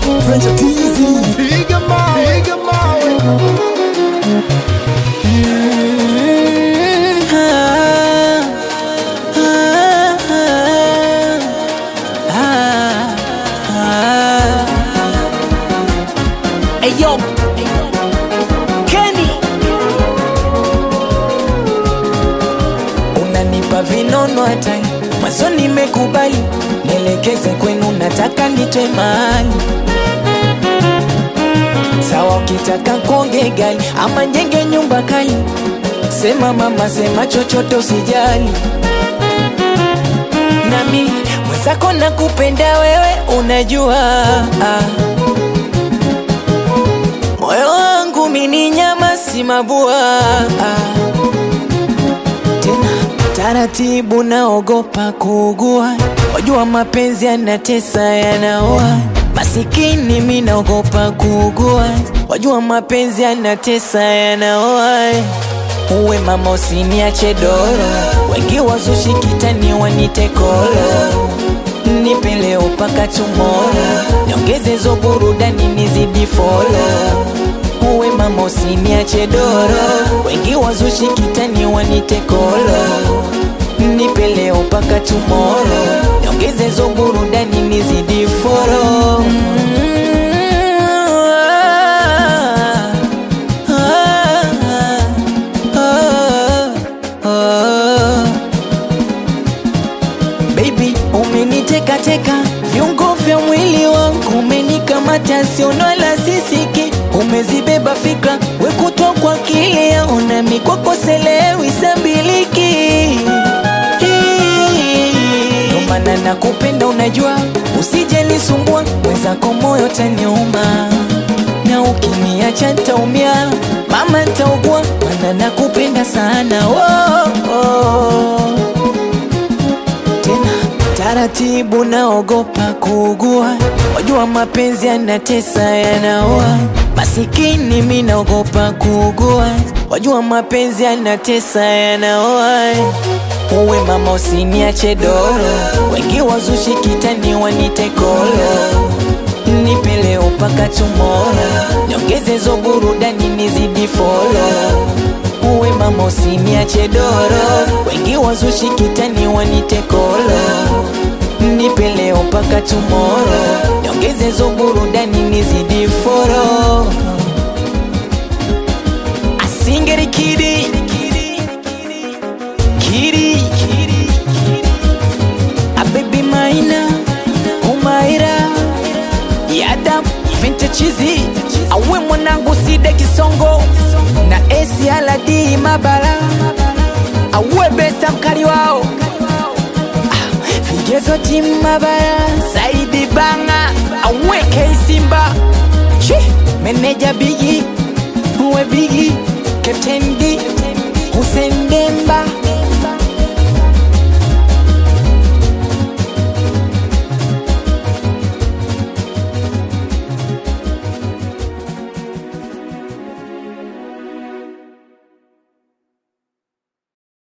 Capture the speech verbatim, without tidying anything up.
French teasy, piga mawe, piga mawe. Ayo, Kenny, unanipa vinono hatari, mwanzo nimekubali, nielekeze kwenu nataka nitwe mahali. Sawa ukitaka konge gali, ama njenge nyumba kali, sema mama sema chochote usijali. Nami mwenzako nakupenda wewe unajua, ah. Moyo wangu mini nyama si mabua, ah. Tena taratibu naogopa kuugua, wajua mapenzi yanatesa yanaoa. Masikini mi naogopa kuugua, wajua mapenzi yanatesa yanaoa. Uwe mama usiniache doro, wengi wazushi kitani wanite kolo. Nipe leo paka tomorrow, niongeze zo burudani nizidi follow. Uwe mama usiniache doro, wengi wazushi kitani wanite kolo. Nipe leo paka tomorrow, niongeze zo burudani nizidi follow. Baby, umeniteka teka, viungo vya mwili wangu umenikamata, siono la sisiki, umezibeba fikra, wekutwa kwa kile yaona mikwako selewi sabiliki. Nomana nakupenda unajua, usije nisumbua, wenzako moyo taniuma. Na ukiniacha ntaumia, mama ntaugua, mana nakupenda sana, oh, oh. Tena taratibu naogopa kuugua, wajua mapenzi yanatesa yanaoa. Masikini mi naogopa kuugua, wajua mapenzi yanatesa yanaoa. Uwe mama usiniache doro, wengi wazushi kitani wanite kolo. Nipe leo paka tomorrow, niongeze zo burudani nizidi follow. Uwe mama usiniache doro, wengi wazushi kitani wanite kolo. Nipe leo paka tomorrow, niongeze zo burudani nizidi follow. Asingeri kidi Kidi A baby maina Umaira Yadam Vintage cheesy Awe mwanangu side kisongo Na esi aladi mabala Awe besta mkari wao, Vigezo timu mabala Saidi banga Awe K-Simba Meneja bigi Uwe bigi Captain D